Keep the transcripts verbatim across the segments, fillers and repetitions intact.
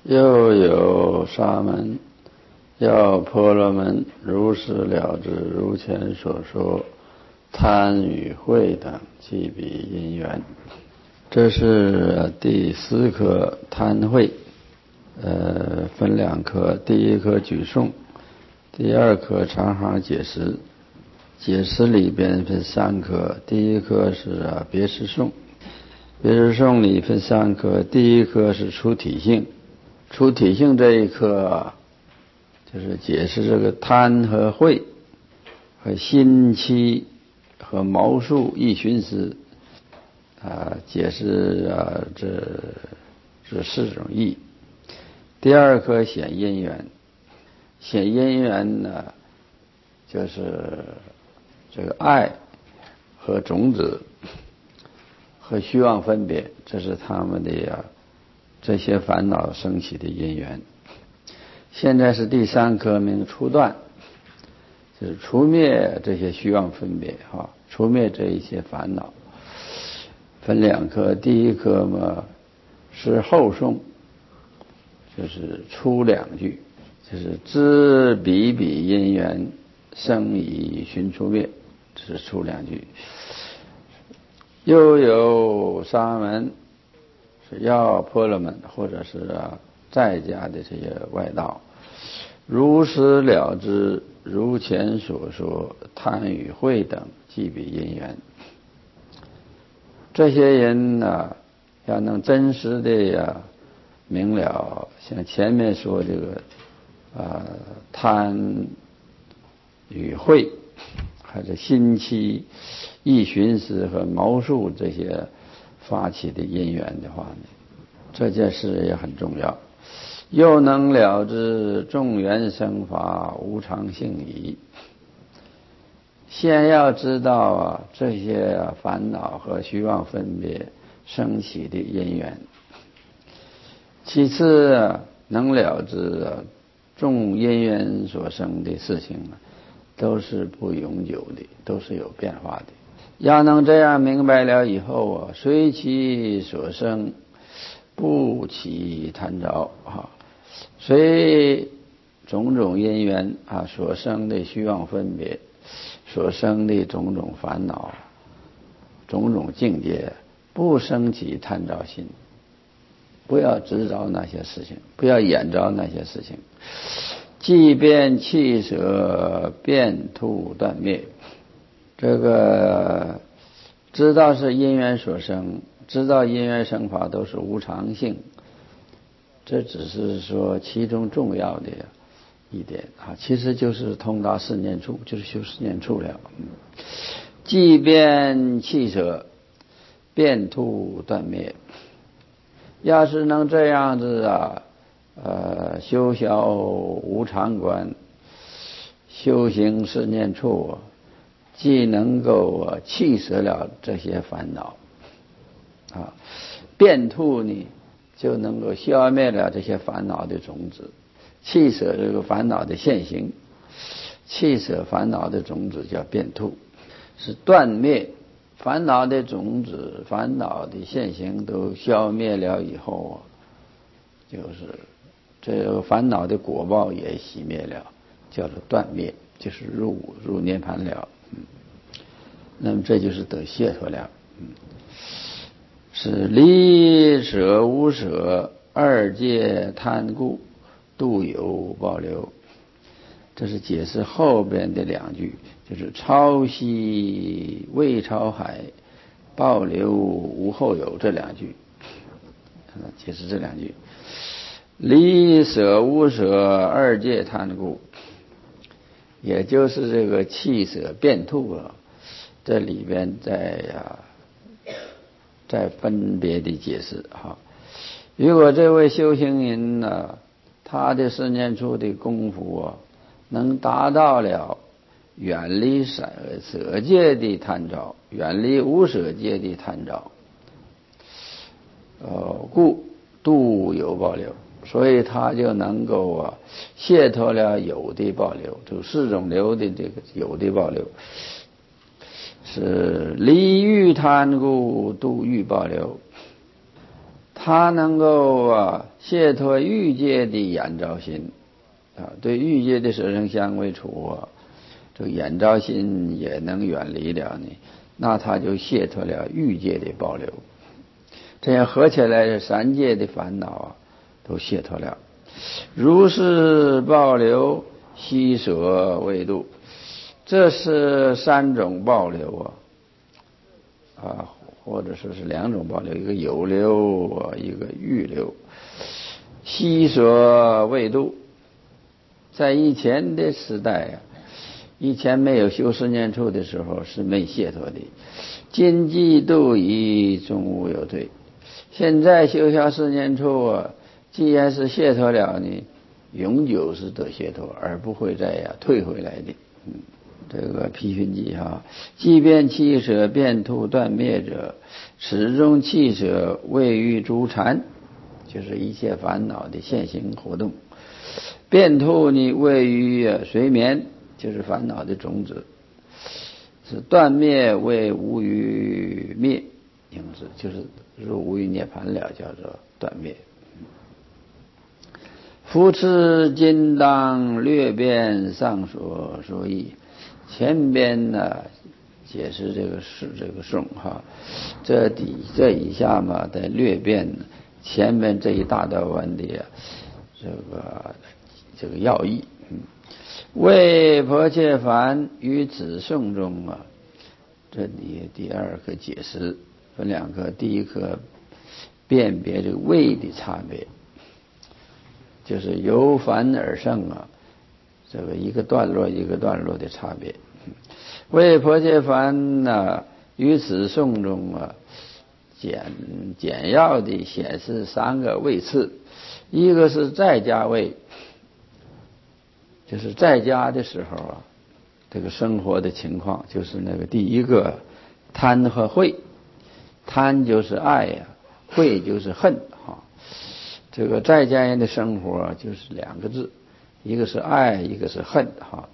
又有沙门要婆罗门如实了知如前所说贪与慧等即彼因缘。这是第四颗贪慧，呃，分两颗，第一颗举颂，第二颗长行解释。解释里边分三颗，第一颗是啊别释颂，别释颂里分三颗，第一颗是出体性，出体性这一颗就是解释这个贪和慧和心期和毛数一寻思啊，解释啊这这四种义。第二颗显因缘，显因缘呢就是这个爱和种子和虚妄分别，这是他们的呀这些烦恼升起的因缘。现在是第三颗名初断，就是除灭这些虚妄分别哈，除灭这一些烦恼。分两颗，第一颗嘛是后颂，就是出两句，就是知彼彼因缘生以寻除灭，这是出两句。又有沙门是要婆罗门或者是啊在家的这些外道，如实了知如前所说贪与慧等即彼因缘。这些人呢要能真实的呀明了像前面说这个啊贪与慧还是心期意寻思和毛数这些发起的因缘的话呢，这件事也很重要。又能了知众缘生法无常性矣，先要知道啊这些烦恼和虚妄分别升起的因缘，其次能了知众因缘所生的事情都是不永久的，都是有变化的。要能这样明白了以后啊，随其所生不起贪着啊，随种种因缘啊所生的虚妄分别所生的种种烦恼种种境界，不生起贪着心，不要执着那些事情，不要眼着那些事情。即便弃舍变突断灭，这个知道是因缘所生，知道因缘生法都是无常性，这只是说其中重要的一点啊，其实就是通达四念处，就是修四念处了。即便弃舍变突断灭，要是能这样子啊呃，修小无常观，修行四念处，既能够弃舍了这些烦恼啊，变突呢就能够消灭了这些烦恼的种子，弃舍这个烦恼的现行，弃舍烦恼的种子叫变突，是断灭烦恼的种子，烦恼的现行都消灭了以后啊，就是这个烦恼的果报也熄灭了，叫做断灭，就是入入涅盘了。嗯，那么这就是得解脱了。嗯，是离舍无舍二界贪故，度有保留。这是解释后边的两句，就是超息未超海，保留无后有这两句，解释这两句。离舍无舍二界贪故，也就是这个弃舍变突啊，这里边在呀、啊，在分别的解释哈。如果这位修行人呢、啊，他的四念处的功夫啊，能达到了远离舍舍界的贪着，远离无舍界的贪着，呃，故度有保留。所以他就能够啊解脱了有的保留，就四种流的这个有的保留，是离欲贪故度欲保留。 他能够啊解脱欲界的眼照心啊，对欲界的色声香味触啊，这个眼照心也能远离了呢，那他就解脱了欲界的保留。这样合起来，三界的烦恼啊都解脱了。如是保留，悉舍为度，这是三种保留啊，啊，或者说是两种保留，一个有留啊，一个欲留。悉舍为度，在以前的时代啊，以前没有修十念处的时候是没解脱的，今既度已，终无有退。现在修下十念处啊，既然是解脱了呢，永久是得解脱，而不会再呀、啊、退回来的。嗯，这个批训记哈，即便气舍变突断灭者，始终气舍位于诸禅，就是一切烦恼的现行活动。变突呢位于睡眠，就是烦恼的种子。是断灭为无余灭，因此就是入无余涅盘了，叫做断灭。夫此今当略变上所说义，前边呢解释这个是这个颂哈，这底这以下嘛的略变前面这一大段文的这个这个要义。嗯，为婆切梵于此颂中啊，这里第二个解释分两个，第一个辨别这个位的差别，就是由凡而胜啊，这个一个段落一个段落的差别。为婆切梵呢于此颂中啊，简简要的显示三个位次，一个是在家位，就是在家的时候啊，这个生活的情况，就是那个第一个贪和恚，贪就是爱呀、啊，恚就是恨哈。这个在家人的生活就是两个字，一个是爱，一个是恨哈。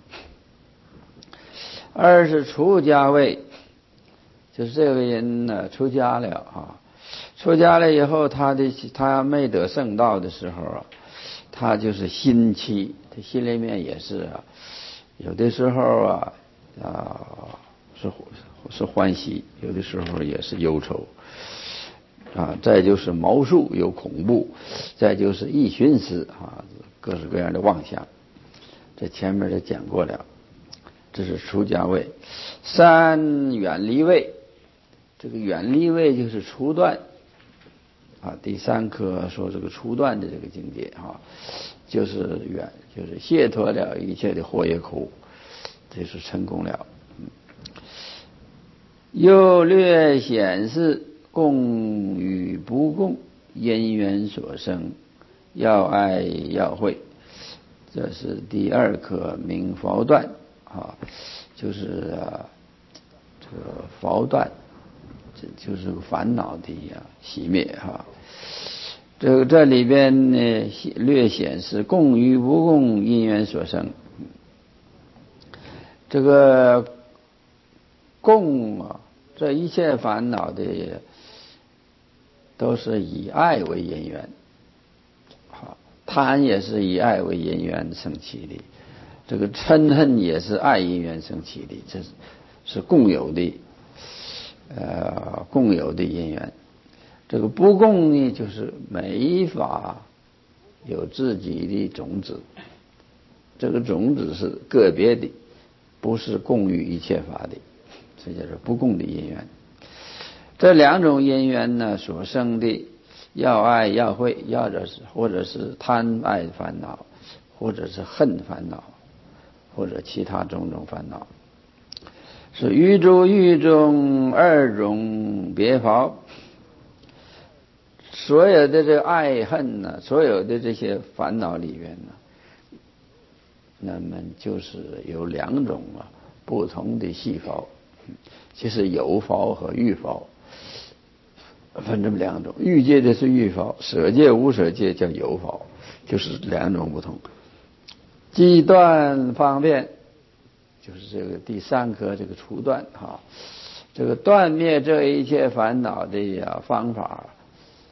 二是出家位，就是这个人呢出家了啊，出家了以后，他的他没得圣道的时候啊，他就是心气，他心里面也是啊，有的时候啊啊是是欢喜，有的时候也是忧愁啊。再就是毛数有恐怖，再就是意寻思啊，各式各样的妄想，这前面就讲过了。这是出家位。三远离位，这个远离位就是除断啊。第三课说这个除断的这个境界啊，就是远，就是解脱了一切的惑业苦，这是成功了。嗯，又略显示共与不共因缘所生，要爱要会，这是第二课名佛断啊，就是啊这个佛断，这就是烦恼的啊熄灭哈。这个这里边呢略显示共与不共因缘所生，这个共啊，这一切烦恼的都是以爱为因缘，好，贪也是以爱为因缘生起的，这个嗔恨也是爱因缘生起的，这是是共有的，呃，共有的因缘。这个不共呢，就是没法有自己的种子，这个种子是个别的，不是共于一切法的，这就是不共的因缘。这两种因缘呢所生的要爱要会，要者是或者是贪爱烦恼，或者是恨烦恼，或者其他种种烦恼，是于诸欲中二种别法。所有的这个爱恨呢，所有的这些烦恼里面呢，那么就是有两种啊不同的细胞，就是有法和欲法，分这么两种。欲界的是欲法，舍界无舍界叫有法，就是两种不同。即断方便，就是这个第三课这个除断哈，这个断灭这一切烦恼的呀方法，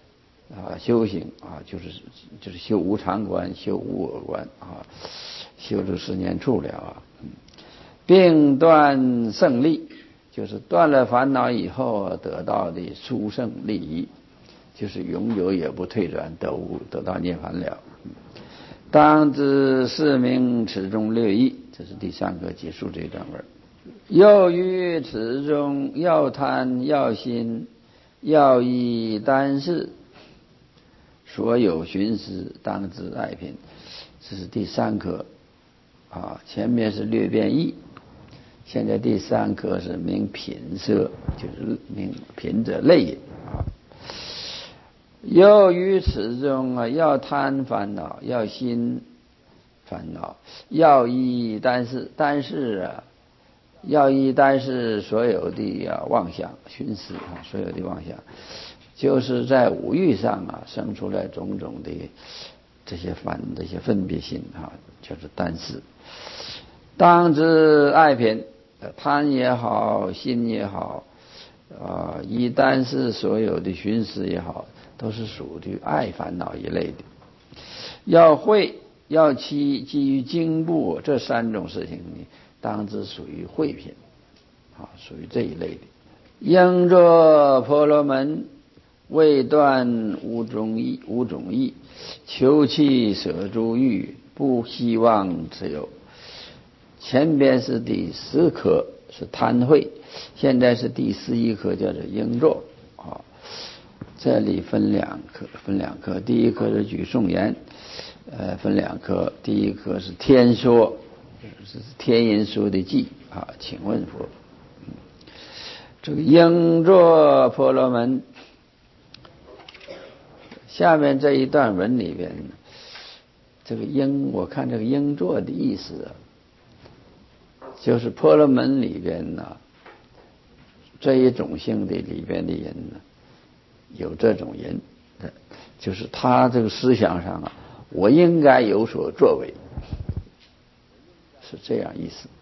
啊，修行啊，就是就是修无常观，修无我观啊，修这十年处了啊，并断胜利，就是断了烦恼以后得到的殊胜利益，就是永久也不退转，得无得到涅槃了。当知是名此中略义，这是第三个结束这一段文。又于此中要贪要心要义单事，所有寻思当知爱品，这是第三课啊。前面是略变义，现在第三课是名品色，就是名品者类啊。又于此中啊，要贪烦恼，要心烦恼，要义单事，单事啊，要义单事所有的啊妄想寻思啊，所有的妄想，就是在五欲上啊生出来种种的这些烦这些分别心啊，就是单事。当知爱品，贪也好，心也好，啊，以单事所有的寻思也好，都是属于爱烦恼一类的。要慧要期基于经部这三种事情呢，当知属于慧品啊，属于这一类的。应作婆罗门，未断五种义，五种义，求其舍诸欲，不希望持有。前边是第十课是贪慧，现在是第十一课叫做应作啊。这里分两课，分两课。第一课是举颂言，呃，分两课。第一课是天说，是天音说的记啊。请问佛，嗯、这个应作婆罗门，下面这一段文里边，这个应，我看这个应作的意思啊，就是婆罗门里边呢，这一种性的里边的人呢，有这种人，就是他这个思想上啊，我应该有所作为，是这样意思。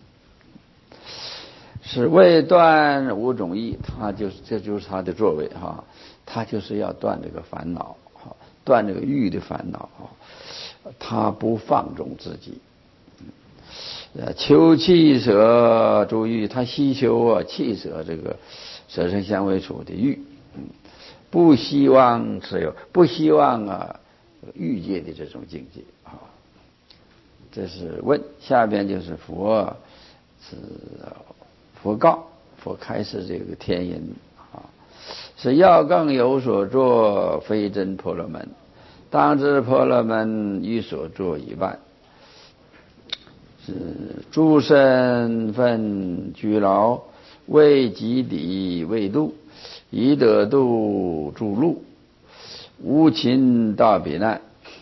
是为断五种义，他就是这就是他的作为哈，他就是要断这个烦恼哈，断这个欲的烦恼哈，他不放纵自己。呃，求弃舍诸欲，他希求啊弃舍这个色声香味触的欲，嗯，不希望持有，不希望啊欲界的这种境界啊。这是问，下边就是佛是佛告，佛开示这个天音啊，是要更有所作，非真婆罗门，当知婆罗门于所作一半。是诸身分居劳，为己敌为度，以得度诸路，无情大彼难。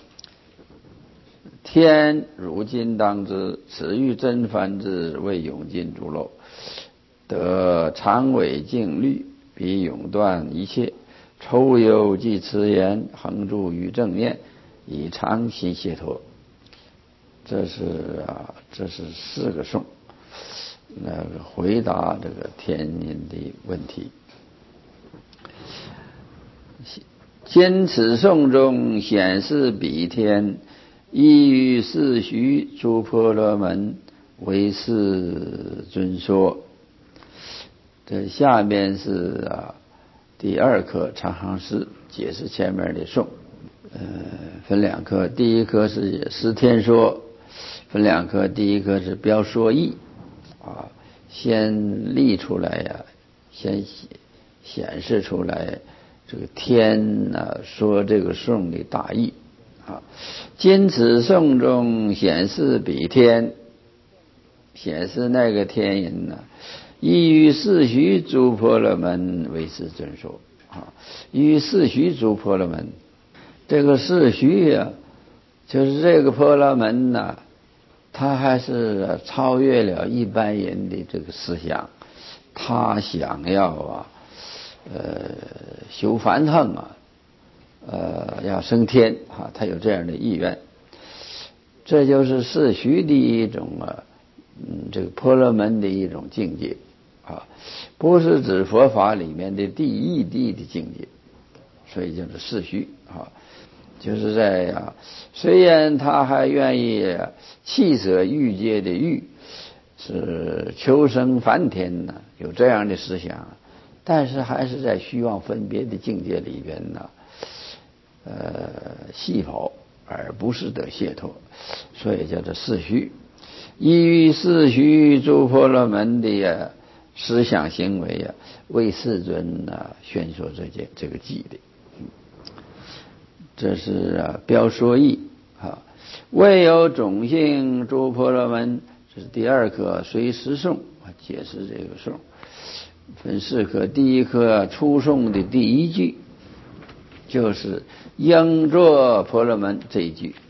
天如今当知，此欲真梵志，为永尽诸漏，得常委净律，彼永断一切。抽有即持言，恒住于正念，以常心解脱。这是啊，这是四个颂，那个回答这个天音的问题。今此颂中显示彼天依于四须诸婆罗门为是尊说。这下面是啊第二课长行诗，解释前面的颂。呃，分两课，第一课是十天说。分两课，第一课是标说义啊，先立出来呀、啊，先显示出来这个天啊说这个颂的大义啊。今此颂中显示彼天，显示那个天人呢、啊，依于四须诸婆罗门为是尊说啊，依于四须诸婆罗门，这个四须呀、啊，就是这个婆罗门呢、啊。他还是超越了一般人的这个思想，他想要啊，呃，修梵行啊，呃，要升天啊，他有这样的意愿。这就是四须的一种啊，嗯，这个婆罗门的一种境界啊，不是指佛法里面的第一地的境界， 所以叫做世虚啊，就是在啊，虽然他还愿意弃舍欲界的欲，是求生梵天呢，有这样的思想，但是还是在虚妄分别的境界里边呢，呃，细跑，而不是得解脱，所以叫做世虚。依于世虚诸婆罗门的呀思想行为呀，为世尊啊宣说这件这个偈的。这是啊标说义啊，未有种性诸婆罗门，这是第二课随时颂啊，解释这个颂分四课。第一课初颂的第一句就是应作婆罗门这一句，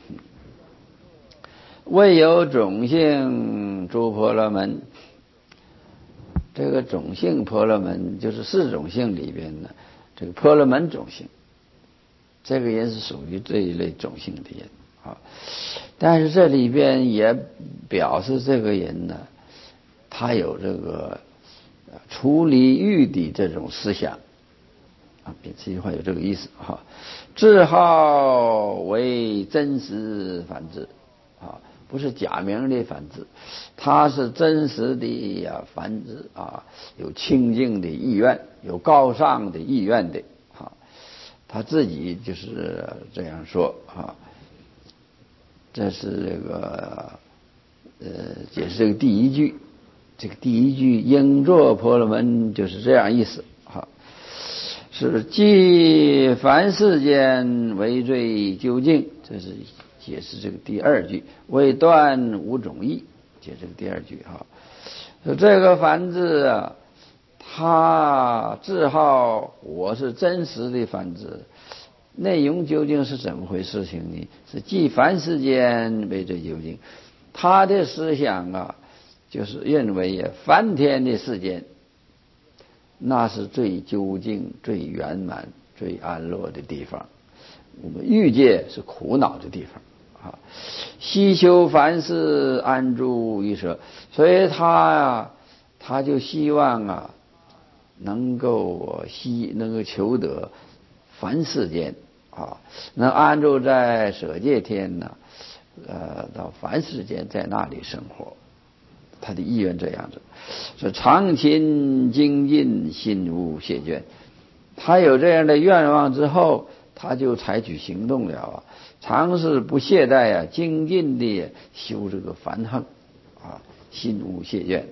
未有种性诸婆罗门。这个种性婆罗门就是四种性里边的这个婆罗门种性，这个人是属于这一类种性的人啊。但是这里边也表示这个人呢，他有这个出离欲的这种思想啊，这句话有这个意思哈。字号为真实梵字啊，不是假名的梵字，它是真实的呀梵字啊，有清净的意愿，有高尚的意愿的啊。他自己就是这样说啊。这是这个呃解释这个第一句，这个第一句应作婆罗门就是这样意思啊，是即凡世间为最究竟，这是解释这个第二句，为断五种义，解释这个第二句哈。这个梵字啊，他字号我是真实的梵字，内容究竟是怎么回事情呢？是即凡世间为最究竟，他的思想啊，就是认为啊，梵天的世间那是最究竟、最圆满、最安乐的地方，我们欲界是苦恼的地方啊。希求凡事安住于舍，所以他呀、啊，他就希望啊，能够希能够求得凡世间啊，能安住在舍界天呢，呃，到凡世间在那里生活。他的意愿这样子，说常勤精进，心无懈倦。他有这样的愿望之后，他就采取行动了啊，尝试不懈怠啊，精进地修这个梵行啊，心无懈倦。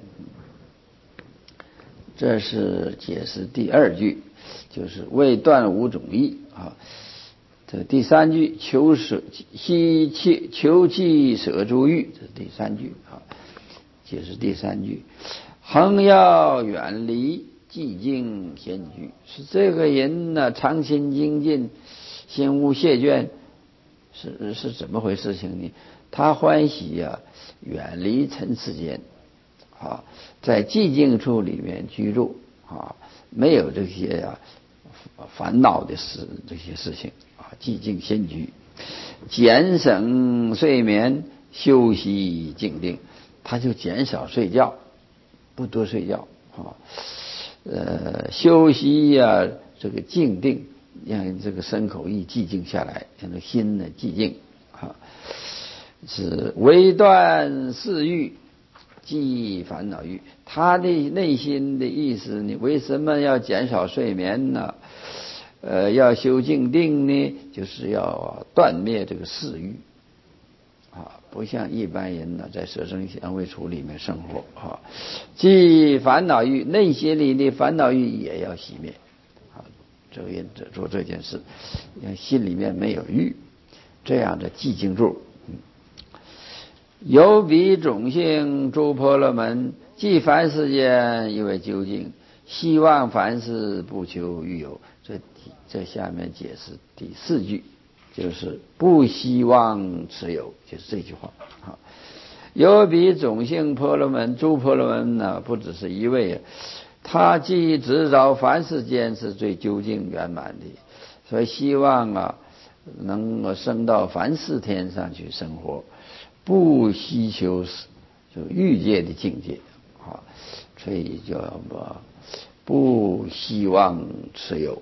这是解释第二句，就是为断五种义啊。这第三句求舍希切求弃舍诸欲，这是第三句啊。解释第三句，恒要远离寂静闲居，是这个人呢，常心精进，心无懈倦，是是怎么回事情呢？他欢喜呀、啊，远离尘世间啊，在寂静处里面居住啊，没有这些呀、啊、烦恼的事，这些事情啊，寂静闲居，减省睡眠，休息静定。他就减少睡觉，不多睡觉啊，呃，休息呀、啊，这个静定，让这个身口意寂静下来，让这心呢寂静啊，是为断四欲，即烦恼欲。他的内心的意思，你为什么要减少睡眠呢？呃，要修静定呢，就是要断灭这个四欲。啊，不像一般人呢，在舍生香味触里面生活啊，即烦恼欲，内心里的烦恼欲也要熄灭啊。这个人做这件事，让心里面没有欲，这样的寂静住。嗯，有彼种性诸婆罗门，即凡世间以为究竟，希望凡事不求欲有。这这下面解释第四句。就是不希望持有，就是这句话啊。有彼种性婆罗门，诸婆罗门呢，不只是一位，他既知道凡世间是最究竟圆满的，所以希望啊，能够升到凡世天上去生活，不希求就欲界的境界啊，所以叫不希望持有，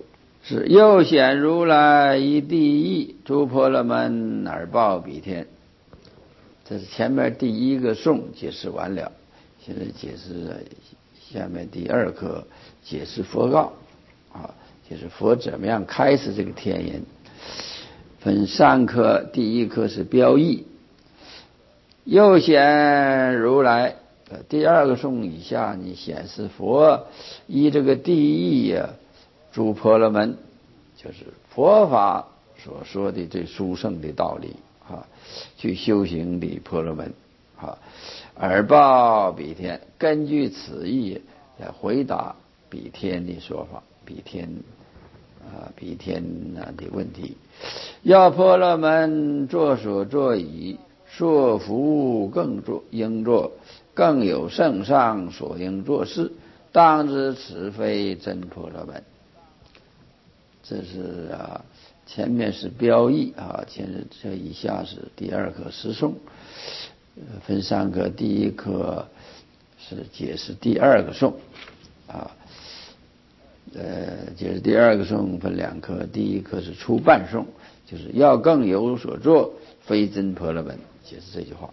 是又显如来以第一诸婆罗门而报彼天。这是前面第一个颂解释完了，现在解释下面第二课解释佛告啊，就是佛怎么样开始这个天人。分三课，第一课是标义，又显如来。第二个颂以下，你显示佛依这个第一呀，诸婆罗门，就是佛法所说的最殊胜的道理啊，去修行的婆罗门啊，而报彼天，根据此意来回答彼天的说法，彼天啊，彼天啊的问题。要婆罗门作所作已，说服更作应作，更有圣上所应作事，当知此非真婆罗门。这是啊，前面是标义啊，前这以下是第二课诗颂，分三课，第一课是解释第二个颂啊，呃，解释第二个颂分两课，第一课是初半颂，就是要更有所作，非真婆罗门，解释这句话。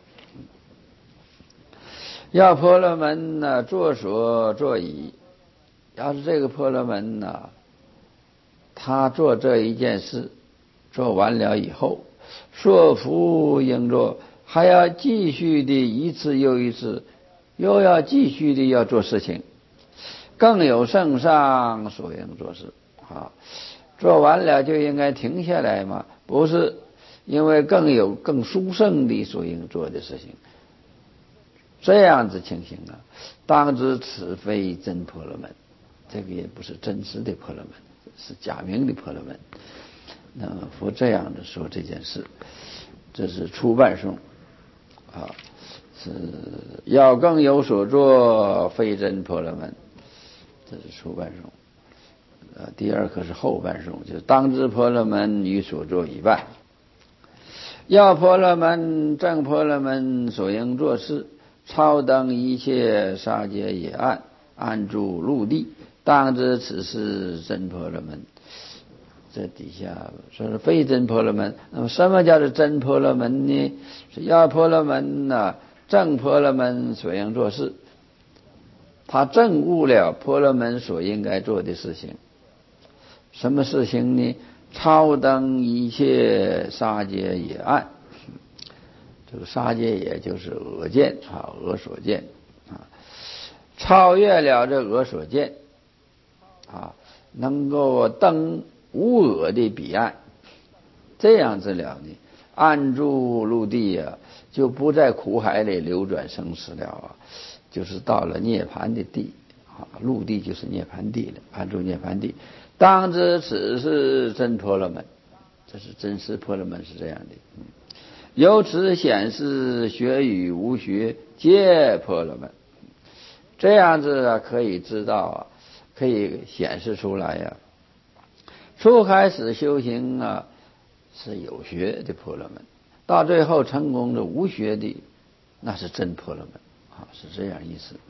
要婆罗门呢，作所作已，要是这个婆罗门呢，他做这一件事做完了以后，说服应作，还要继续的一次又一次，又要继续的要做事情，更有圣上所应做事啊。做完了就应该停下来嘛？不是，因为更有更殊胜的所应做的事情。这样子情形啊，当知此非真婆罗门，这个也不是真实的婆罗门，是假名的婆罗门。那么佛这样的说这件事，这是初半颂啊，是要更有所作，非真婆罗门，这是初半颂。呃，第二课是后半颂，就是当知婆罗门与所作已半。要婆罗门正婆罗门所应作事，超登一切沙界野岸，安住陆地，当知此是真婆罗门。这底下说是非真婆罗门。那么什么叫做真婆罗门呢？是要婆罗门呢、啊，正婆罗门所应做事，他证悟了婆罗门所应该做的事情。什么事情呢？超登一切沙界野岸，这个沙界也就是俄见啊，俄所见啊，超越了这俄所见啊，能够登无俄的彼岸，这样子了呢，安住陆地啊，就不在苦海里流转生死了啊，就是到了涅槃的地啊，陆地就是涅槃地了，安住涅槃地。当知此是真婆罗门，这是真实婆罗门是这样的。由此显示学与无学皆婆罗门，这样子啊可以知道啊，可以显示出来呀、啊。初开始修行啊是有学的婆罗门，到最后成功的无学的，那是真婆罗门啊，是这样意思。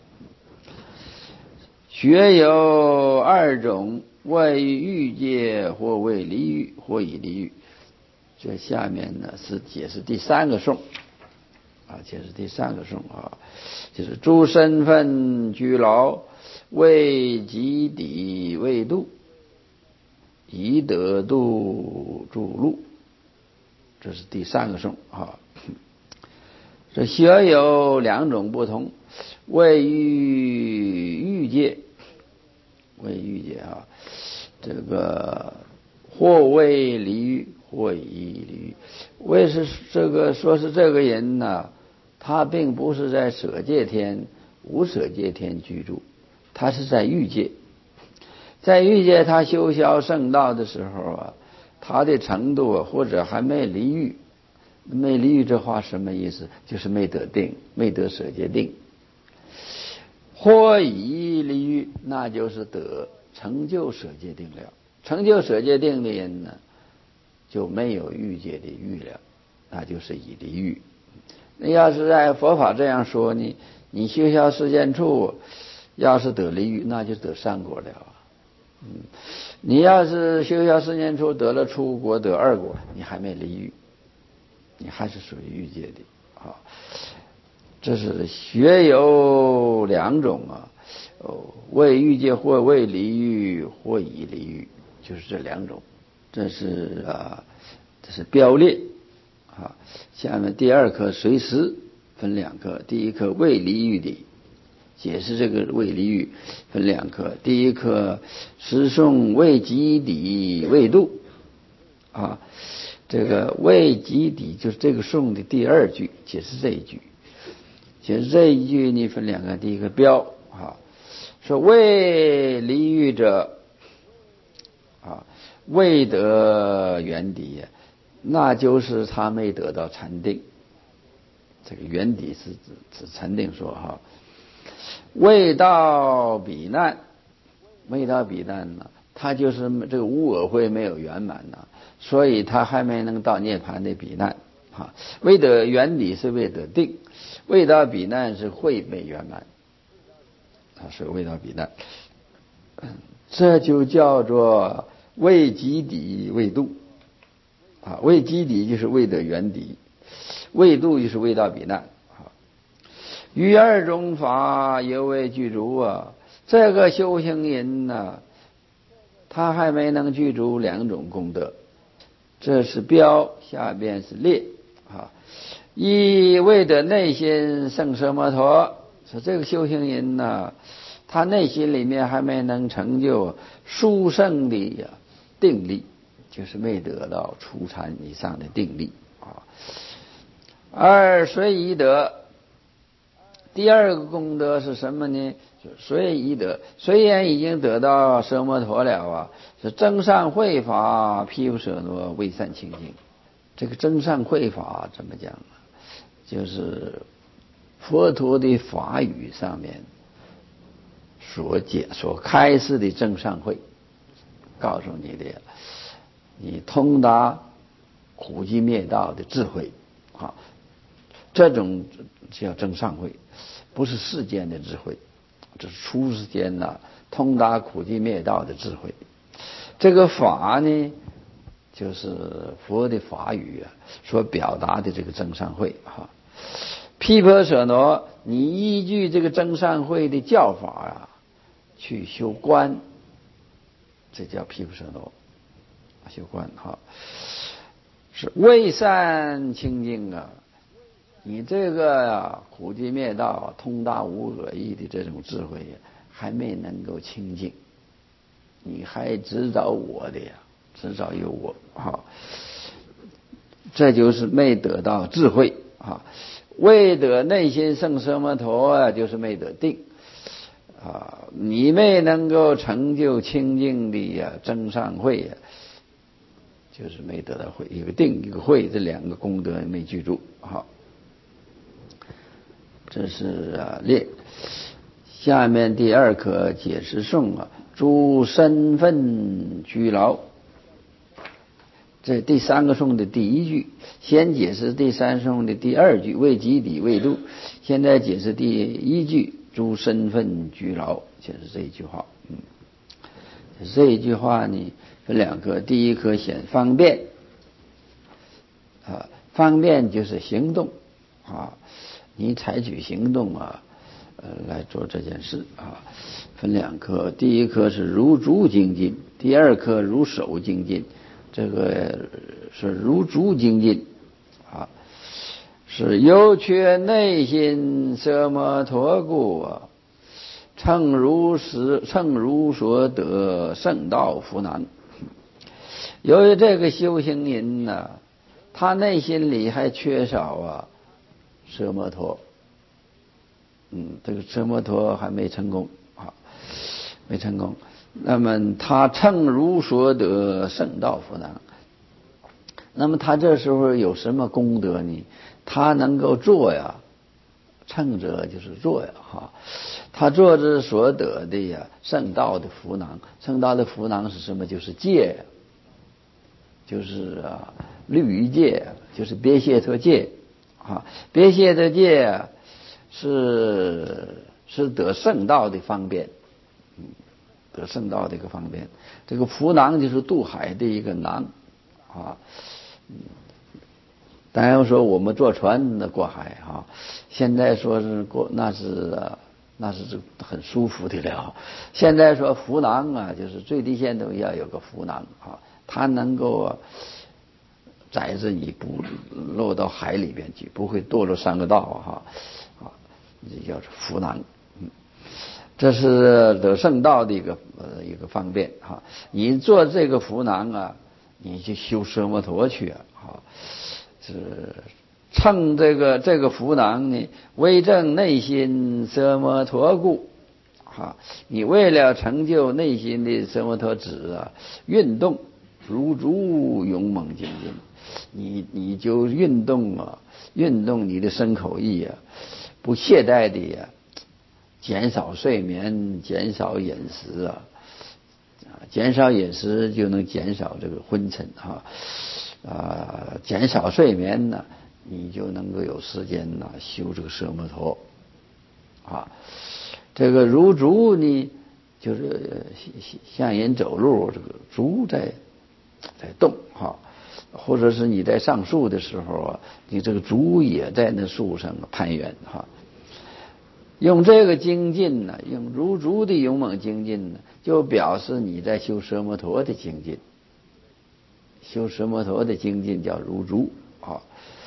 学有二种，为欲界，或为离欲，或以离欲。这下面呢是解释第三个颂啊，解释第三个颂啊，就是诸身份居牢，为己底为度，以得度助路。这是第三个颂啊。这学有两种不同，为欲欲界，为欲界啊，这个或为离欲，或以离欲。为是这个说是这个人呢，他并不是在舍界天、无舍界天居住，他是在欲界。在欲界他修消圣道的时候啊，他的程度啊，或者还没离欲。没离欲这话什么意思？就是没得定，没得舍界定。或以离欲，那就是得成就舍界定了。成就舍界定的人呢，就没有欲界的欲了，那就是以离欲。那要是在佛法这样说呢，你修消世间处，要是得离欲，那就得善果了啊。 嗯，你要是修下四念处得了出国得二果，你还没离欲，你还是属于欲界的啊。这是学有两种啊，哦，为欲界或为离欲或已离欲，就是这两种。这是啊，这是标列啊。下面第二课随时分两课，第一课为离欲的解释这个为离欲分两课，第一课十诵为己底为度啊，这个为己底就是这个诵的第二句，解释这一句。解释这一句呢分两个，第一个标啊，说为离欲者啊，未得圆底，那就是他没得到禅定。这个圆底是指指禅定说哈，未到彼难，未到彼难呢，他就是这个无我慧没有圆满呢，所以他还没能到涅槃的彼难啊。未得圆底是未得定，未到彼难是慧没圆满啊，所以未到彼难，这就叫做为己底为度啊。为己底就是未得圆底，未度就是未到彼难啊。于二种法犹未具足啊，这个修行人呢，他还没能具足两种功德。这是标，下边是列啊。一为得内心胜奢摩陀，说这个修行人呢，他内心里面还没能成就殊胜的定力，就是没得到初禅以上的定力啊。二随宜得，第二个功德是什么呢？随宜得，虽然已经得到奢摩陀了啊，是增上慧法毗卢舍那未善清净。这个增上慧法怎么讲呢？就是佛陀的法语上面所解所开示的增上慧，告诉你的，你通达苦集灭道的智慧啊，这种叫增上慧，不是世间的智慧，这是出世间呐、啊，通达苦集灭道的智慧。这个法呢，就是佛的法语啊所表达的这个增上慧哈。毗婆舍那，你依据这个增上慧的教法啊，去修观，这叫毗婆舍那，修观哈，是未善清净啊。你这个啊苦集灭道、通达无我义的这种智慧还没能够清净，你还执着我的呀，执着有我哈，这就是没得到智慧啊。未得内心胜奢摩陀啊，就是没得定啊。你没能够成就清净的呀增上慧呀，就是没得到慧，一个定一个慧，这两个功德没具足好。这是啊列。下面第二课解释颂啊，诸身份居劳。这第三个颂的第一句，先解释第三颂的第二句，为己底为度。现在解释第一句，诸身份居劳，解释这一句话。嗯，这一句话呢分两个，第一课显方便啊，方便就是行动啊，你采取行动啊，呃来做这件事啊，分两课，第一课是如足精进，第二课如手精进。这个是如足精进啊，是由缺内心奢摩陀故啊，乘如实乘如所得圣道福囊。由于这个修行人呢，他内心里还缺少啊奢摩陀，嗯，这个奢摩陀还没成功啊，没成功。那么他乘如所得圣道福囊，那么他这时候有什么功德呢？他能够做呀，乘者就是做呀哈，他做之所得的呀圣道的福囊，圣道的福囊是什么？就是戒，就是啊律仪戒，就是别谢脱戒啊，别谢脱戒是是得圣道的方便。 得圣道的一个方便。这个浮囊就是渡海的一个囊啊。当然说我们坐船的过海啊，现在说是过那是那是很舒服的了。现在说浮囊啊，就是最低限度要有个浮囊啊，它能够啊载着你不落到海里边去，不会堕入三个道哈啊，这叫浮囊。嗯，这是得圣道的一个呃一个方便哈。你做这个浮囊啊，你去修奢摩陀去啊，哈，是乘这个这个浮囊呢，为证内心奢摩陀故。哈，你为了成就内心的奢摩陀止啊，运动如竹勇猛精进，你你就运动啊，运动你的身口意啊，不懈怠的呀、啊，减少睡眠，减少饮食啊，减少饮食就能减少这个昏沉哈，啊，减少睡眠呢，你就能够有时间呢修这个奢摩陀啊。这个如竹呢，就是像人走路，这个竹在在动哈，或者是你在上树的时候啊，你这个竹也在那树上攀援哈。用这个精进呢，用如竹的勇猛精进呢，就表示你在修奢摩陀的精进。修奢摩陀的精进叫如竹啊。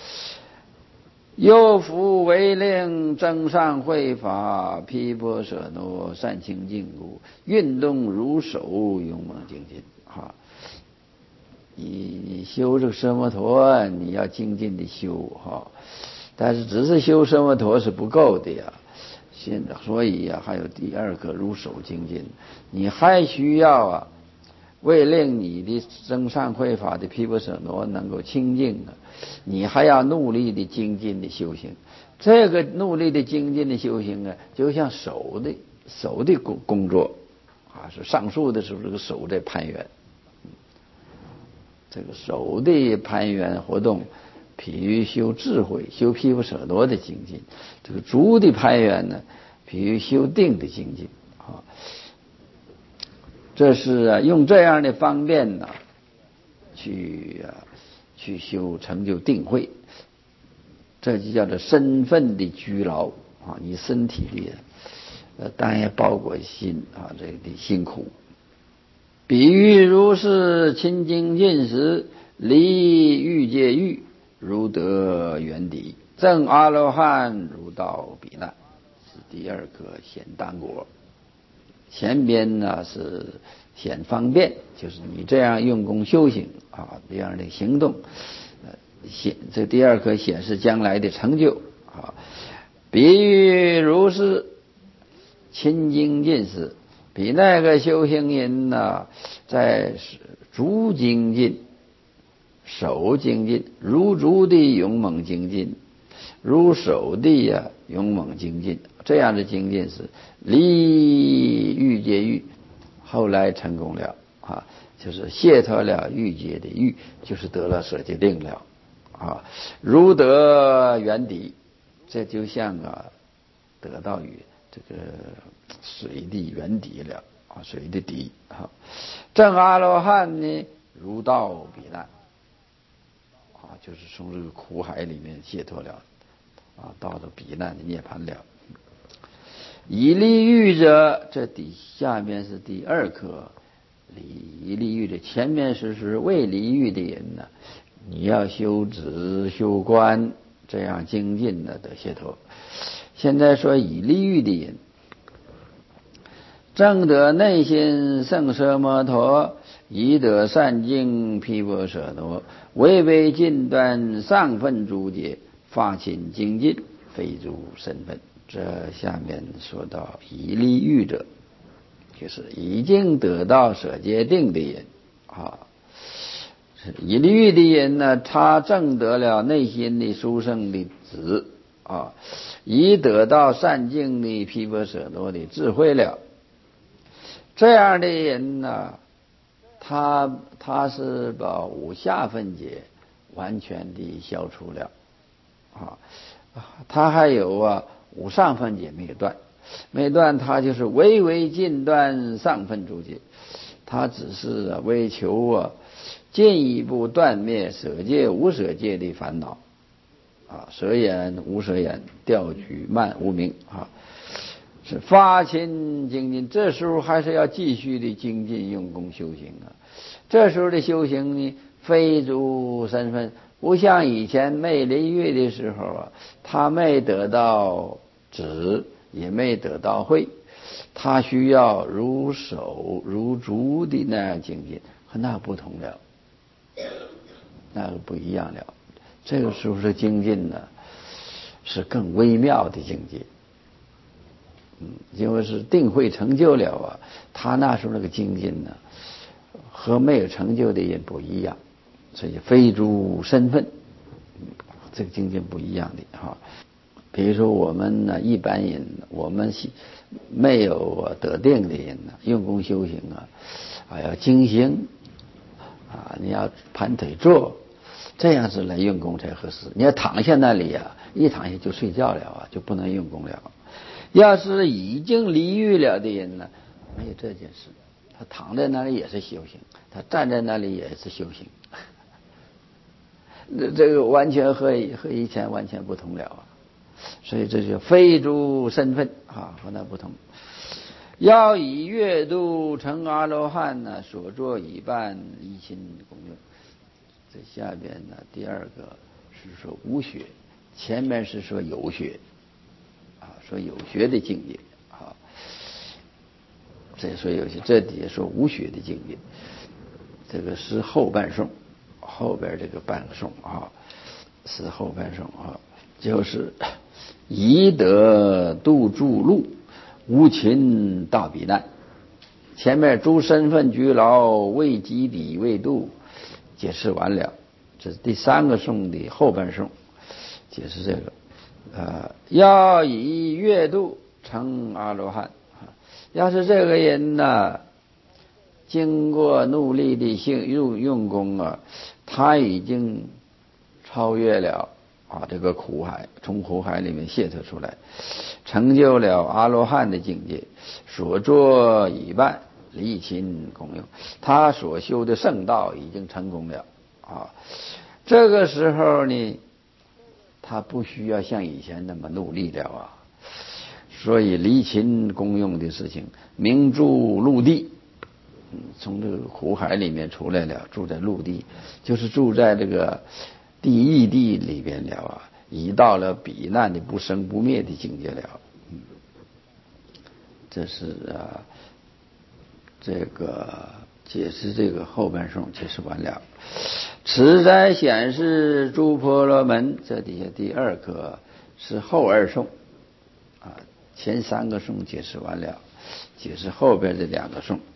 又复为令增上慧法，毗婆舍那善清净故，运动如手勇猛精进啊。你你修这个奢摩陀，你要精进的修哈，但是只是修奢摩陀是不够的呀。现在所以呀、啊，还有第二个如手精进，你还需要啊，为令你的增上慧法的毗婆舍那能够清净啊，你还要努力的精进的修行。这个努力的精进的修行啊，就像手的手的工工作啊，是上树的时候，这个手在攀援。这个手的攀援活动，比喻修智慧、修毗婆舍那的精进；这个竹的攀援呢，比喻修定的精进啊。这是啊，用这样的方便呢，去啊去修成就定慧，这就叫做身份的居牢啊，你身体里呃当然也包括心啊，这个的辛苦。比喻如是亲精进时，离欲界欲，如得圆底，证阿罗汉如到彼难，是第二个显当果。前边呢是显方便，就是你这样用功修行啊，这样的行动，呃，显这第二个显示将来的成就啊。比喻如是亲精进时，比那个修行人呢，在足精进、手精进，如足的勇猛精进，如手的呀勇猛精进，这样的精进是离欲界欲，后来成功了啊，就是解脱了欲界的欲，就是得了舍界定了啊，如得圆底，这就像啊得到与这个水的圆底了啊，水的底啊。证阿罗汉呢，如到彼难啊，就是从这个苦海里面解脱了啊，到了彼难的涅槃了。以利欲者，这底下面是第二课，以利欲的，前面是是未离欲的人呢，你要修止修观，这样精进的得解脱。现在说以利欲的人，正得内心胜奢摩陀，以得善净毗婆舍那，唯为尽断上分诸界，发心精进，非诸身分。这下面说到以利欲者，就是已经得到舍界定的人啊。以利欲的人呢，他证得了内心的殊胜的止啊，已得到善净的毗婆舍那的智慧了。这样的人呢，他他是把五下分解完全的消除了啊，他还有啊五上分解没有断， 每断他就是微微尽断上分诸界，他只是啊为求啊进一步断灭舍界无舍界的烦恼啊，舍眼无舍眼，调举慢无明啊，是发心精进。这时候还是要继续的精进用功修行啊。这时候的修行呢，非诸身份，不像以前没离欲的时候啊，他没得到止，也没得到慧，他需要如手如足的那样精进，和那不同了，那个不一样了。这个时候的精进呢，是更微妙的境界。嗯，因为是定慧成就了啊，他那时候那个精进呢，和没有成就的人不一样，所以非诸身份，这个精进不一样的哈。比如说我们呢，一般人，我们没有得定的人呢，用功修行啊，啊要精行啊，你要盘腿坐，这样子来用功才合适。你要躺下那里啊，一躺下就睡觉了啊，就不能用功了。要是已经离欲了的人呢，没有这件事，他躺在那里也是修行，他站在那里也是修行，这个完全和和以前完全不同了啊。所以这就非诸身份啊，和那不同。要以月度成阿罗汉呢，所作已办一心功用。这下边呢，第二个是说无学，前面是说有学啊，说有学的境界啊。这说有些，这底下说无学的境界，这个是后半颂，后边这个半颂啊，是后半颂啊，就是宜得度诸路，无勤到彼难。前面诸身份居劳未及彼未度解释完了，这是第三个颂的后半颂，解释这个呃，要以月度成阿罗汉。要是这个人呢，经过努力的性用用功啊，他已经超越了啊这个苦海，从苦海里面解脱出来，成就了阿罗汉的境界，所作已办，离勤功用，他所修的圣道已经成功了啊。这个时候呢，他不需要像以前那么努力了啊。所以离勤功用的事情，明住陆地，从这个苦海里面出来了，住在陆地，就是住在这个地异地里边了啊，已到了彼难的不生不灭的境界了。嗯，这是啊，这个解释这个后半颂解释完了。此在显示诸婆罗门，这底下第二个是后二颂啊。前三个颂解释完了，解释后边这两个颂，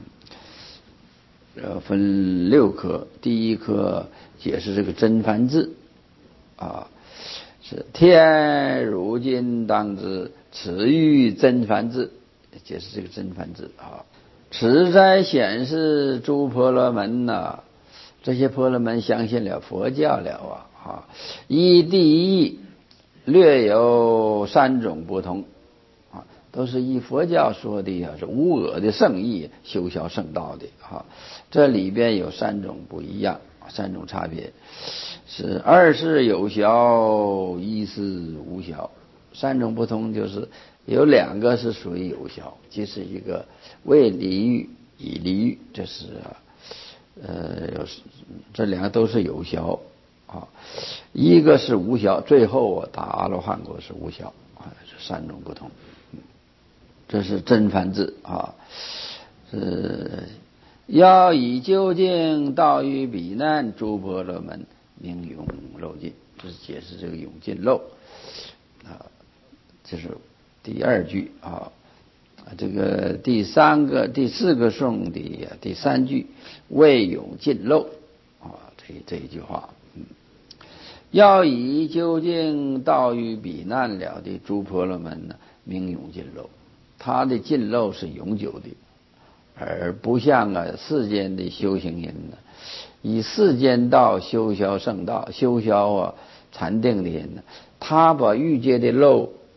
呃，分六科。第一科解释这个真梵字啊，是天如今当知，此欲真梵字，解释这个真梵字啊。此在显示诸婆罗门呐、啊，这些婆罗门相信了佛教了啊，啊，依第一略有三种不同。都是依佛教说的呀，是无我的圣意修小圣道的哈。这里边有三种不一样，三种差别，是二是有效，一是无效。三种不同就是有两个是属于有效，即是一个为离欲以离欲，这是呃有这两个都是有效啊，一个是无效，最后啊打阿罗汉果是无效啊，这三种不同。这是真梵字啊，是要以究竟道于彼难诸婆罗门名永漏尽，这是解释这个永尽漏啊，这是第二句啊。这个第三个第四个颂的第三句为永尽漏啊，这这一句话，嗯，要以究竟道于彼难了的诸婆罗门呢名永尽漏。他的尽漏是永久的，而不像啊世间的修行人呢，以世间道修消圣道，修消啊禅定的人呢，他把欲界的漏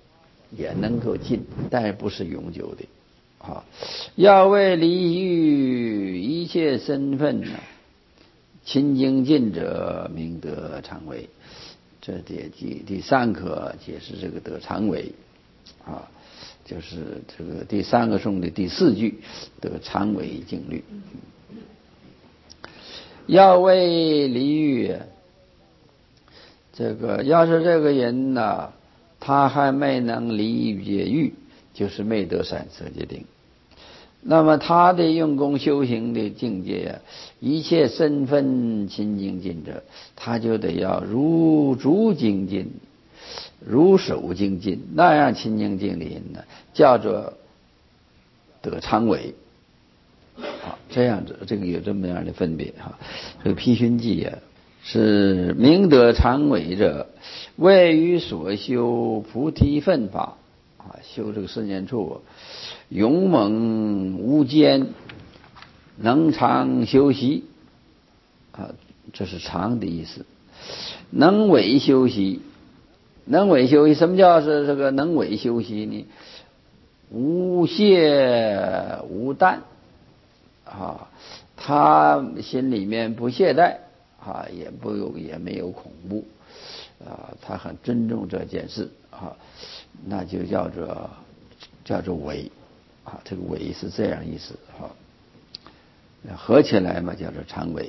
也能够尽，但是不是永久的。啊，要为离欲一切身份呢，勤精进者，明得常为。这第第第三课解释这个得常为，啊，就是这个第三个颂的第四句得常为静虑。要为离欲，这个要是这个人呢，他还没能离欲解欲，就是没得三色界定。那么他的用功修行的境界呀、啊，一切身分勤精进者，他就得要如足精进，如手精进，那样勤精进的人呢，叫做得常为。好，这样子，这个有这么样的分别哈。这个批寻记啊，是明得常为者，位于所修菩提分法啊，修这个四念处。勇猛无间，能常修习啊，这是常的意思。能为修习，能为修习，什么叫是这个能为修习呢？无懈无怠啊，他心里面不懈怠啊，也不有也没有恐怖啊，他很尊重这件事啊，那就叫做叫做为。啊，这个为是这样意思哈，合起来嘛叫做常为。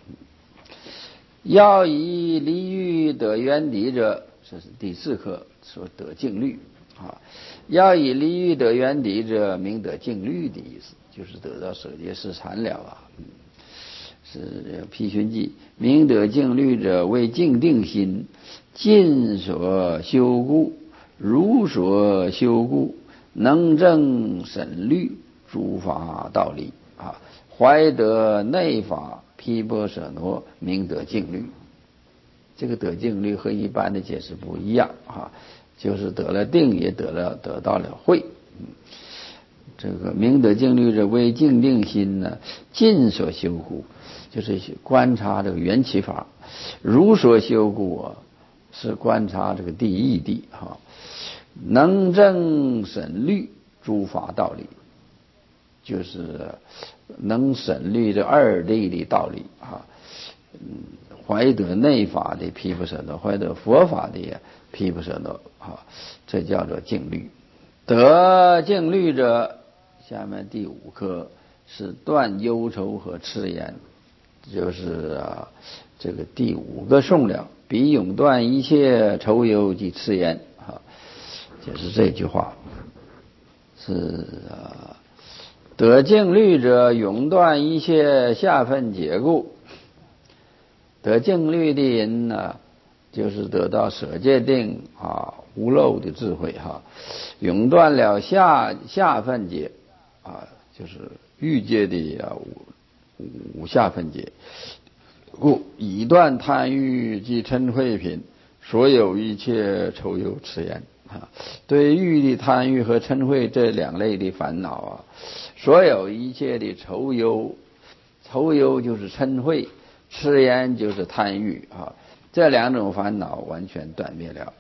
要以离欲得圆敌者，这是第四课说得静虑啊。要以离欲得圆敌者，明得静虑的意思，就是得到舍戒释禅了啊。是批寻记，明得静虑者，为静定心，尽所修故，如所修故。能正审虑诸法道理啊，怀得内法毗婆舍那，明得静虑。这个得静虑和一般的解释不一样啊，就是得了定，也得了得到了慧。这个明得静虑者，为静定心呢，尽所修故，就是观察这个缘起法；如所修故啊，是观察这个第一谛哈。能正审虑诸法道理，就是能审虑这二谛的道理啊。嗯，怀得内法的毗婆舍那，怀得佛法的毗婆舍那啊，这叫做静虑。得静虑者，下面第五课是断忧愁和痴言，就是啊这个第五个颂了，彼永断一切愁忧及痴言啊。就是这句话，是啊，得静虑者，永断一切下分解故。得静虑的人呢，就是得到舍戒定啊，无漏的智慧哈，永断了下下分解啊，就是欲界的啊五五下分解，故以断贪欲及嗔恚品，所有一切愁忧痴言。啊，对欲的贪欲和嗔恚这两类的烦恼啊，所有一切的愁忧，愁忧就是嗔恚，痴言就是贪欲啊，这两种烦恼完全断灭了。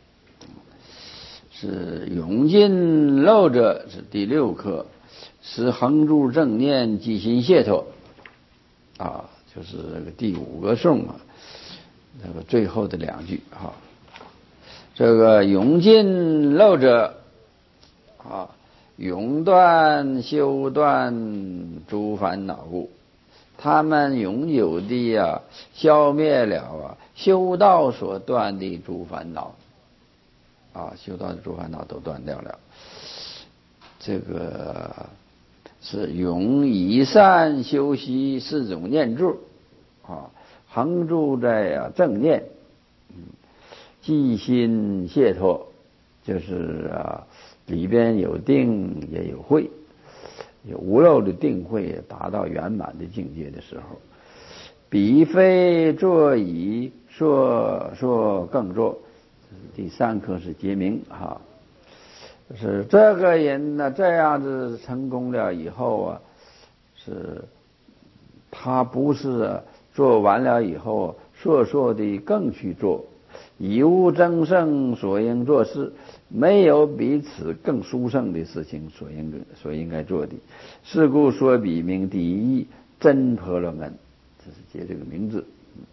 是永尽漏者，是第六课，是恒住正念，即心解脱啊，就是这个第五个颂啊，那个最后的两句啊。这个永尽漏者啊，永断修断诸烦恼故，他们永久地呀消灭了啊修道所断的诸烦恼啊，修道的诸烦恼都断掉了。这个是永以善修习四种念住啊，恒住在啊正念。即心解脱，就是啊，里边有定也有慧，有无漏的定慧达到圆满的境界的时候，彼非坐以说说更坐，第三课是结明哈，是这个人呢这样子成功了以后啊，是他不是做完了以后说说的更去做。 以无争胜所应做事，没有比此更殊胜的事情所应所应该做的。是故说彼名第一真婆罗门，这是解这个名字。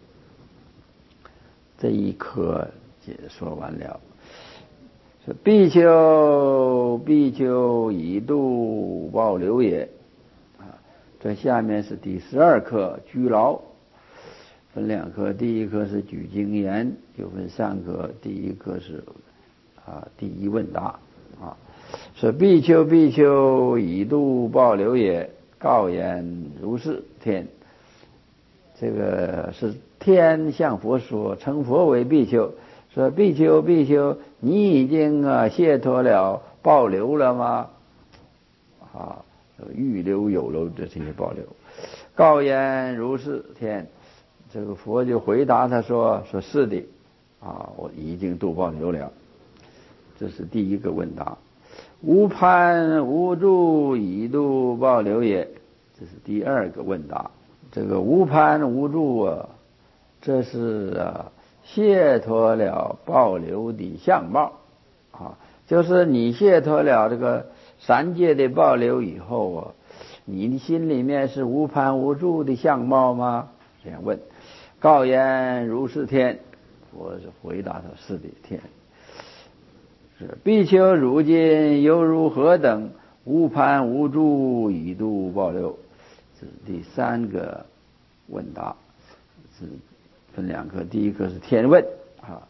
这一课解说完了。说比丘比丘以度报流也啊，这下面是第十二课居劳，分两课，第一课是举经言，又分三课，第一课是啊第一问答啊。说比丘比丘以度报流也，告言如是天。这个是天向佛说，称佛为比丘，说比丘比丘，你已经啊解脱了报流了吗？啊，预流有流的这些报流。告言如是天，这个佛就回答他说：说是的，啊，我已经度报流了。这是第一个问答。无攀无住以度报流也，这是第二个问答。这个无攀无住啊，这是啊解脱了报流的相貌啊，就是你解脱了这个三界的报流以后啊，你的心里面是无攀无住的相貌吗？这样问。告言如是天，我是回答他是的天。是比丘如今犹如何等无攀无住以度报流？是第三个问答，是分两课，第一课是天问啊，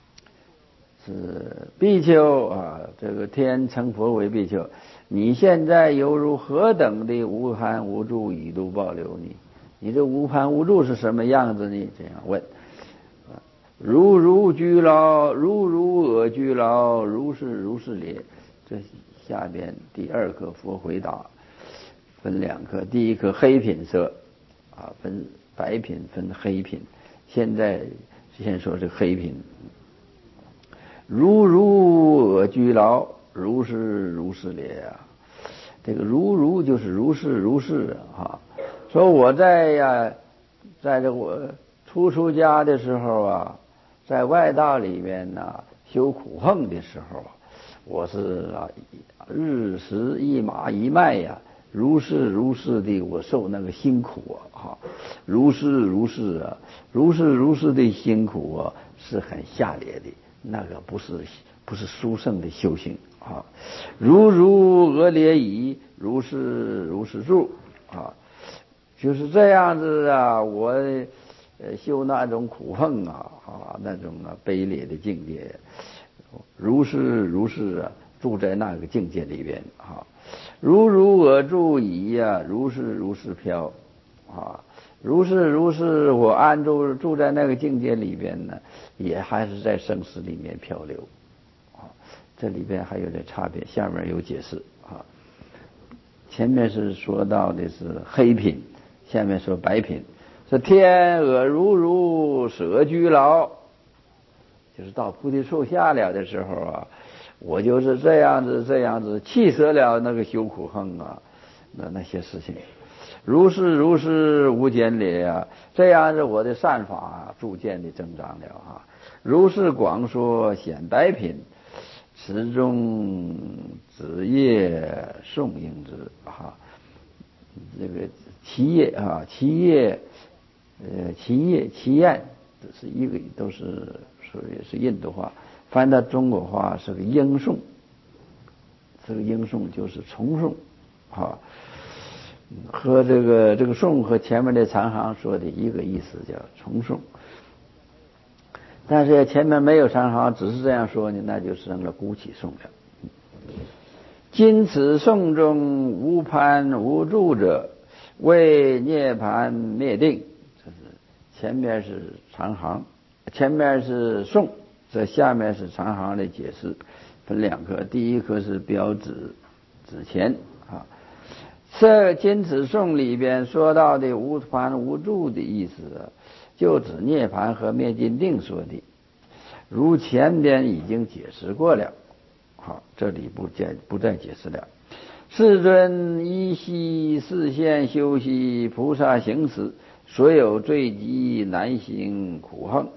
是比丘啊，这个天称佛为比丘，你现在犹如何等的无攀无住以度报流呢？你这无攀无住是什么样子呢？这样问。如如居劳，如如我居劳，如是如是咧。这下边第二课佛回答，分两课，第一课黑品色啊，分白品分黑品。现在先说这个黑品。如如我居劳，如是如是咧啊。这个如如就是如是如是啊。说我在呀，在这我初出家的时候啊，在外道里面呢、啊、修苦行的时候，我是啊日食一马一麦呀，如是如是的我受那个辛苦啊，哈，如是如是啊，如是如是的辛苦啊，是很下劣的，那个不是不是殊胜的修行啊。如如俄咧夷，如是如是住啊，就是这样子啊，我。呃，修那种苦行啊，啊，那种啊卑劣的境界，如是如是啊，住在那个境界里边啊，如如我住矣呀，如是如是飘啊，如是如是我安住住在那个境界里边呢，也还是在生死里面漂流啊，这里边还有点差别，下面有解释啊，前面是说到的是黑品，下面说白品。是天鹅如如舍居劳，就是到菩提树下了的时候啊，我就是这样子这样子弃舍了那个修苦行啊，那那些事情，如是如是无间咧啊，这样子我的善法逐渐的增长了啊，如是广说显白品，此中子业诵应之啊，这个其业啊其业。呃，其业其宴，这是一个都是属于是印度话，翻到中国话是个应诵，这个应诵就是重诵，啊，和这个这个诵和前面的长行说的一个意思，叫重诵。但是前面没有长行，只是这样说呢，那就成了鼓起诵了。今此诵中无攀无住者，为涅盘灭定。前面是长行，前面是颂，这下面是长行的解释，分两课。第一课是标指指前啊，这今此颂里边说到的无攀无住的意思，就指涅盘和灭尽定说的，如前边已经解释过了，好，这里不再不再解释了。世尊依悉示现修习菩萨行持，所有罪极难行苦行，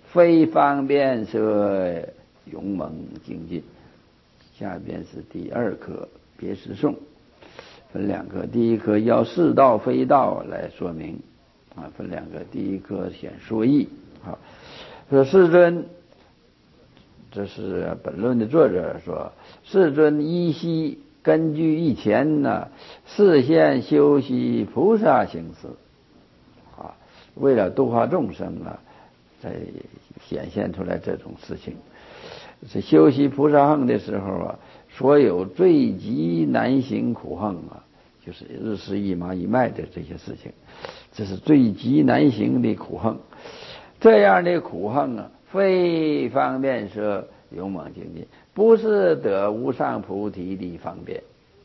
非方便摄勇猛精进。下边是第二课别时颂，分两课，第一课要是道非道来说明啊，分两个，第一课先说义。好，说世尊，这是本论的作者说，世尊依稀根据以前呢，示现修习菩萨行思啊，为了度化众生啊，才显现出来这种事情。是修习菩萨行的时候啊，所有最极难行苦行啊，就是日食一麻一脉的这些事情，这是最极难行的苦行。这样的苦行啊，非方便摄勇猛精进，不是得无上菩提的方便，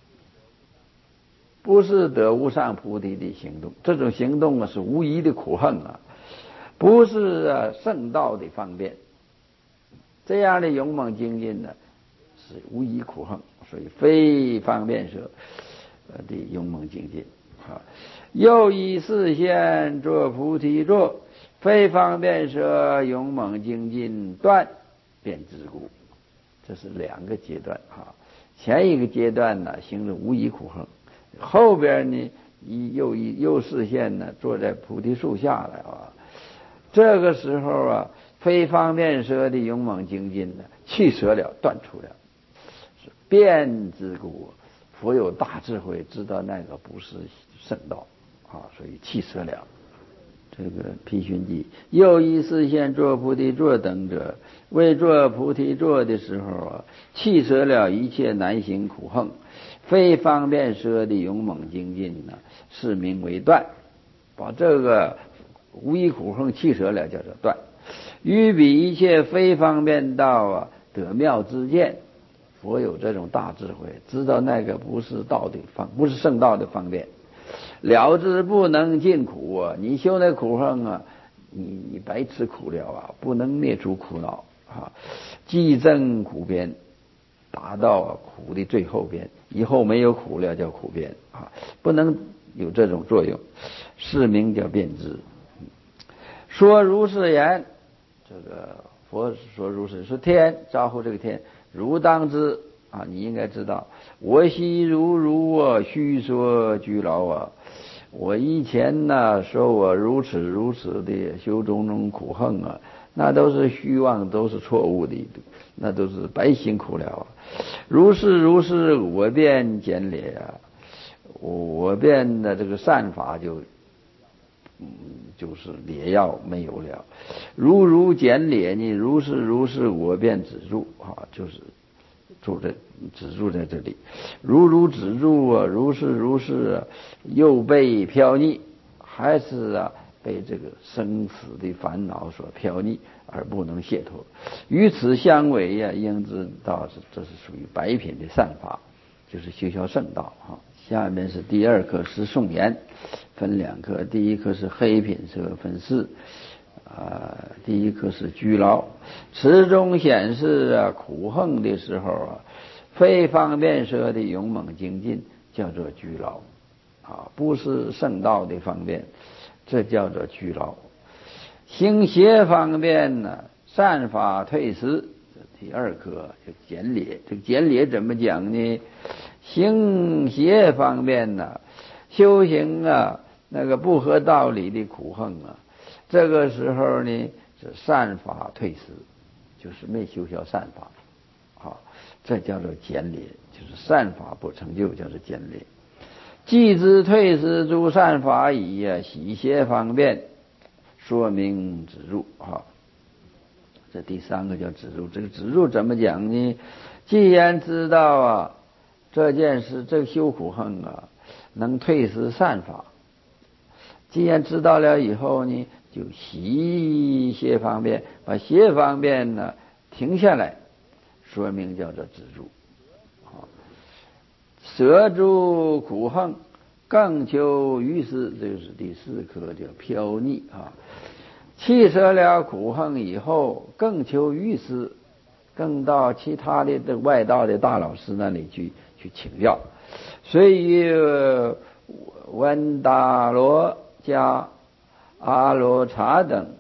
不是得无上菩提的行动。这种行动啊，是无疑的苦行啊，不是啊圣道的方便。这样的勇猛精进呢，是无疑苦行，所以非方便摄的勇猛精进。好，又以示现作菩提座，非方便摄勇猛精进断便知故。这是两个阶段啊。前一个阶段呢，行了无疑苦行，后边呢，又又示现呢，坐在菩提树下来啊。这个时候啊，非方便摄的勇猛精进呢，弃舍了，断除了，是便知故。佛有大智慧，知道那个不是圣道啊，所以弃舍了。这个毗熏记又以示现作菩提座等者，为做菩提座的时候啊，弃舍了一切难行苦行，非方便摄的勇猛精进呢，是名为断。把这个无疑苦行弃舍了，叫做断。于彼一切非方便道啊，得妙知见。佛有这种大智慧，知道那个不是道的方，不是圣道的方便，了知不能尽苦啊！你修那苦行啊，你你白吃苦了啊，不能灭除苦恼啊，即证苦边，达到啊苦的最后边，以后没有苦了叫苦边啊，不能有这种作用，是名叫辩知。说如是言，这个佛说如是，说天招呼这个天，如当知啊，你应该知道，我昔如如啊，虚说居劳啊。我以前呢，说我如此如此的修种种苦行啊，那都是虚妄，都是错误的，那都是白辛苦了啊。如是如是，我便减劣啊，我便的这个善法就。嗯，就是劣药没有了，如如减劣呢，如是如是，我便止住啊，就是住在止住在这里，如如止住啊，如是如是啊，又被飘溺，还是啊被这个生死的烦恼所飘溺，而不能解脱。与此相违呀、啊，应知道是这是属于白品的善法，就是修销圣道啊。下面是第二课是颂言，分两课，第一课是黑品色分四啊，第一课是居劳，词中显示啊苦行的时候啊，非方便摄的勇猛精进叫做居劳啊，不是圣道的方便，这叫做居劳。行邪方便呢，善法退失。第二课就减劣，这个减劣怎么讲呢？行邪方面呢，修行啊，那个不合道理的苦行啊，这个时候呢是善法退失，就是没修销善法，好，这叫做减劣，就是善法不成就，叫做减劣。既知退失诸善法已啊，喜邪方便，说明止住啊。这第三个叫止住，这个止住怎么讲呢？既然知道啊这件事，这个修苦行啊能退失善法，既然知道了以后呢，就习邪方便，把邪方便呢停下来，说明叫做止住。好，舍诸苦行，更求于是，这就是第四课叫飘溺啊。弃舍了苦行以后，更求于师，更到其他的这外道的大老师那里去去请教。所以温达罗加阿罗察等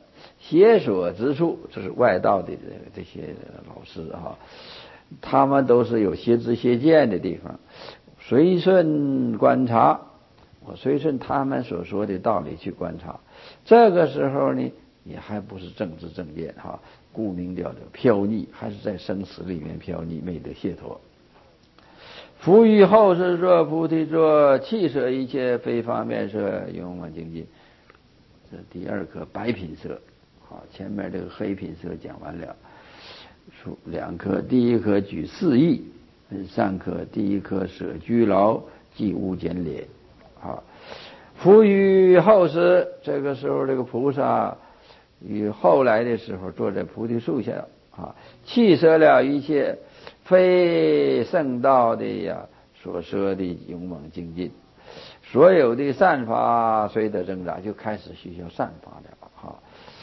邪所之处，这是外道的这些老师哈，他们都是有邪知邪见的地方，随顺观察，我随顺他们所说的道理去观察，这个时候呢，也还不是正知正见哈，顾名叫做飘溺，还是在生死里面飘溺，没得解脱。夫于后世作菩提作，弃舍一切非方便色，勇猛精进。这第二颗白品色，好，前面这个黑品色讲完了，说两颗，第一颗举四义，三颗，第一颗舍居劳，即无减劣。好，夫于后世，这个时候这个菩萨与后来的时候坐在菩提树下啊，弃舍了一切非圣道的呀所说的勇猛精进，所有的善法随得增长，就开始学习善法了哈。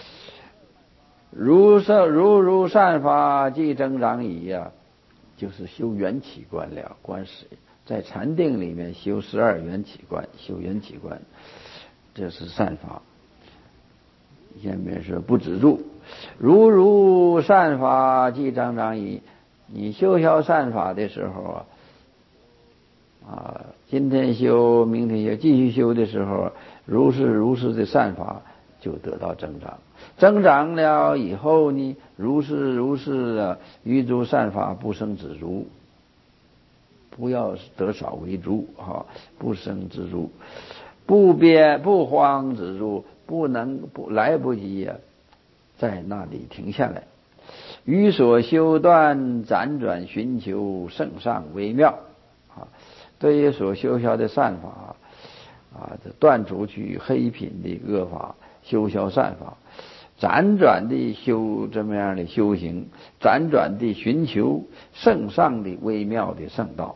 如是如如善法即增长矣呀，就是修缘起观了，观世在禅定里面修十二缘起观，修缘起观，这是善法。下面是不止住，如如善法即增长矣。你修修善法的时候啊，啊，今天修，明天修，继续修的时候，如是如是的善法就得到增长。增长了以后呢，如是如是啊，于诸善法不生止住，不要得少为足哈，不生止住，不变不慌止住，不能不来不及呀、啊，在那里停下来。于所修断辗转寻求圣上微妙啊，对于所修销的善法啊，这断除去黑品的恶法，修销善法，辗转的修这么样的修行，辗转的寻求圣上的微妙的圣道，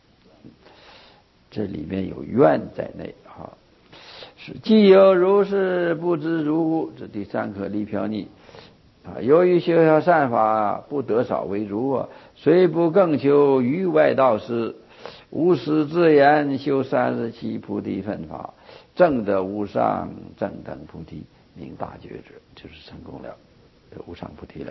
这里面有愿在内啊。是既有如是不知如故，这第三颗离飘溺啊，由于修销善法不得少为足啊，虽不更求于外道师，无师自言修三十七菩提分法，正得无上正等菩提，名大觉者，就是成功了，无上菩提了。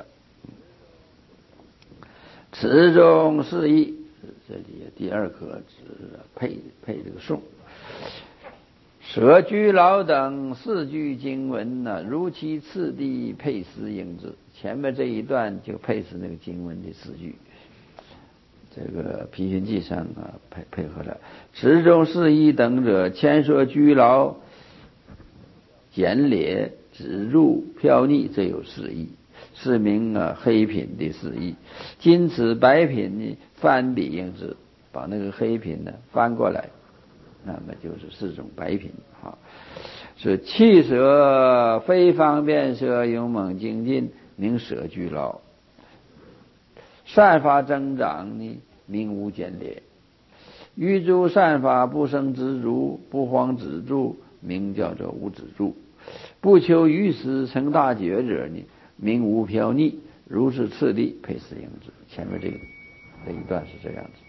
此中是义，这里第二颗是配配这个颂。舍居劳等四句经文呢，如其次第配思应之。前面这一段就配合那个经文的四句，这个批评记上啊配配合了。此中是义等者，前说居劳、减劣、止入、飘溺，这有四义，是名啊黑品的四义。今此白品呢，翻笔应之，把那个黑品呢翻过来。那么就是四种白品啊，是弃舍非方便舍，勇猛精进，名舍居劳。善法增长呢，名无减劣。于诸善法不生知足，不慌止住，名叫做无止住。不求于时成大觉者呢，名无飘溺。如是次第配思应之。前面这个这一段是这样子。